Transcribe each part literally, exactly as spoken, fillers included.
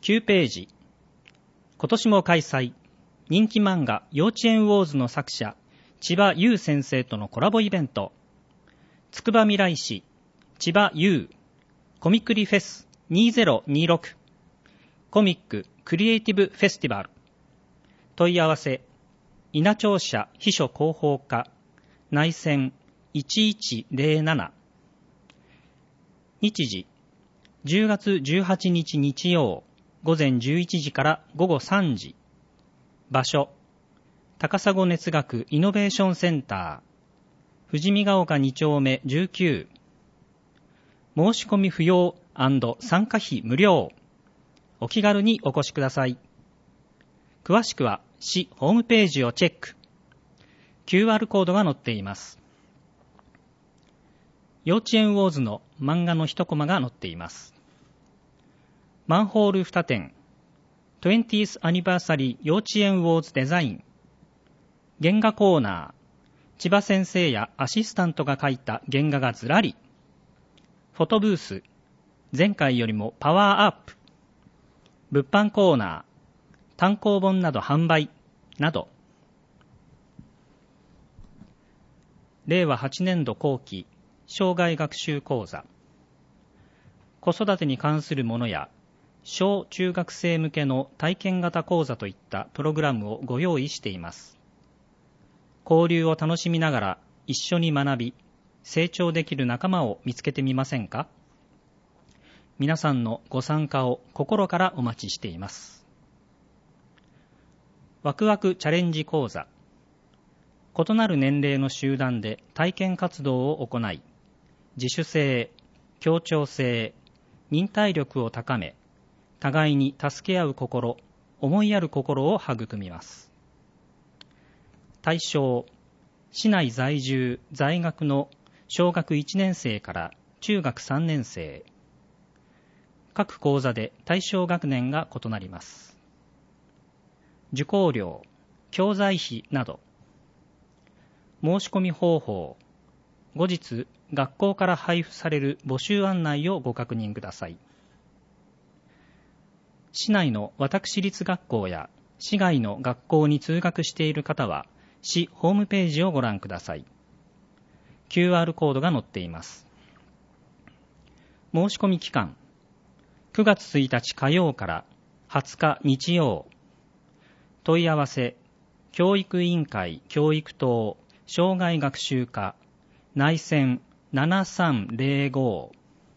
きゅうページ。今年も開催。人気漫画幼稚園ウォーズの作者千葉優先生とのコラボイベント。つくばみらい市千葉優コミクリフェスにせんにじゅうろくコミッククリエイティブフェスティバル。問い合わせ稲庁舎秘書広報課内線いちいちゼロなな。日時じゅうがつじゅうはちにち日曜午前じゅういちじから午後さんじ。場所高砂熱学イノベーションセンター富士見ヶ丘に丁目じゅうきゅう。申し込み不要&参加費無料。お気軽にお越しください。詳しくは市ホームページをチェック。キューアール コードが載っています。幼稚園ウォーズの漫画の一コマが載っています。マンホールにてん トゥエンティース アニバーサリー幼稚園ウォーズデザイン。原画コーナー千葉先生やアシスタントが描いた原画がずらり。フォトブース前回よりもパワーアップ。物販コーナー単行本など販売など。れいわはちねんど後期生涯学習講座。子育てに関するものや小中学生向けの体験型講座といったプログラムをご用意しています。交流を楽しみながら一緒に学び成長できる仲間を見つけてみませんか。皆さんのご参加を心からお待ちしています。ワクワクチャレンジ講座。異なる年齢の集団で体験活動を行い自主性、協調性、忍耐力を高め互いに助け合う心、思いやる心を育みます。対象、市内在住、在学の小学いちねん生から中学さんねん生。各講座で対象学年が異なります。受講料、教材費など。申し込み方法、後日学校から配布される募集案内をご確認ください。市内の私立学校や市外の学校に通学している方は市ホームページをご覧ください。キューアール コードが載っています。申し込み期間くがつついたち火曜からはつか日曜。問い合わせ教育委員会教育棟生涯学習課内線ななさんゼロご。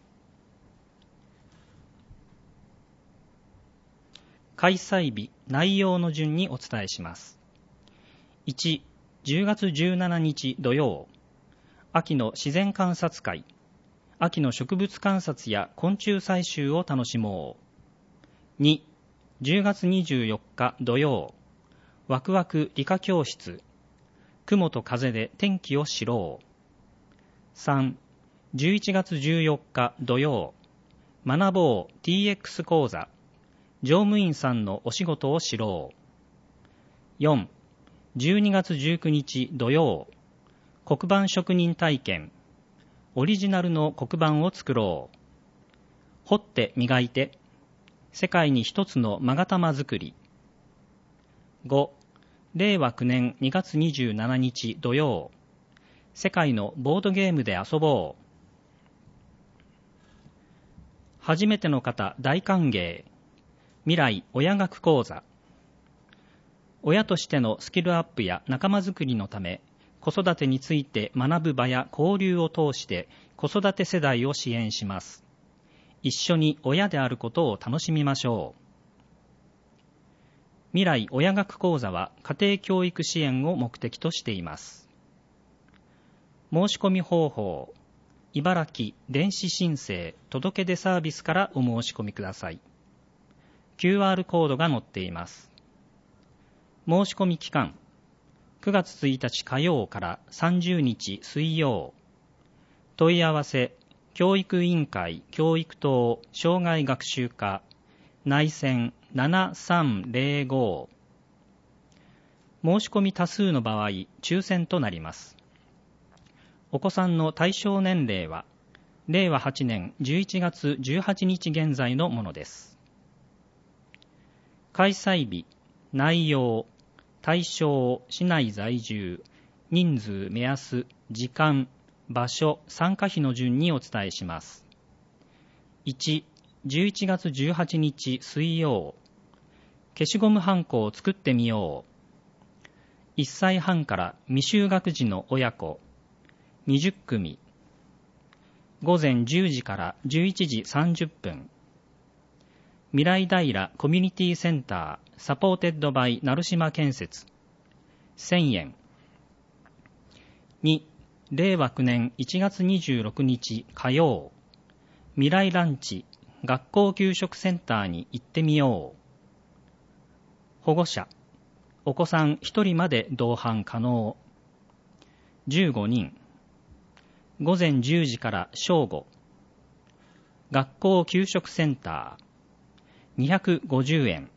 開催日、内容の順にお伝えします。いち、じゅうがつじゅうしちにち土曜、秋の自然観察会、秋の植物観察や昆虫採集を楽しもう。に、じゅうがつにじゅうよっか土曜、ワクワク理科教室、雲と風で天気を知ろう。さん、じゅういちがつじゅうよっか土曜、学ぼう ティーエックス 講座、乗務員さんのお仕事を知ろう。よん、じゅうにがつじゅうくにち土曜、黒板職人体験、オリジナルの黒板を作ろう。彫って磨いて、世界に一つの勾玉作り。ご、れいわきゅうねんにがつにじゅうしちにち土曜、世界のボードゲームで遊ぼう。初めての方大歓迎。未来親学講座。親としてのスキルアップや仲間づくりのため、子育てについて学ぶ場や交流を通して子育て世代を支援します。一緒に親であることを楽しみましょう。未来親学講座は家庭教育支援を目的としています。申し込み方法、茨城電子申請届出サービスからお申し込みください。キューアール コードが載っています。申し込み期間くがつついたち火曜からさんじゅうにち水曜。問い合わせ教育委員会教育棟生涯学習課内線ななさんゼロご。申し込み多数の場合抽選となります。お子さんの対象年齢はれいわはちねんじゅういちがつじゅうはちにち現在のものです。 開催日、内容、対象、市内在住、人数、目安、時間、場所、参加費の順にお伝えします。いち、じゅういちがつじゅうはちにち水曜、消しゴムはんこを作ってみよう。いっさいはんから未就学児の親子、にじゅっくみ。午前じゅうじからじゅういちじさんじゅっぷん。未来平コミュニティセンターサポーテッドバイ成島建設せんえん。に、れいわきゅうねんいちがつにじゅうろくにち火曜、未来ランチ学校給食センターに行ってみよう。保護者、お子さんひとりまで同伴可能。じゅうごにん。午前じゅうじから正午。学校給食センターにひゃくごじゅうえん。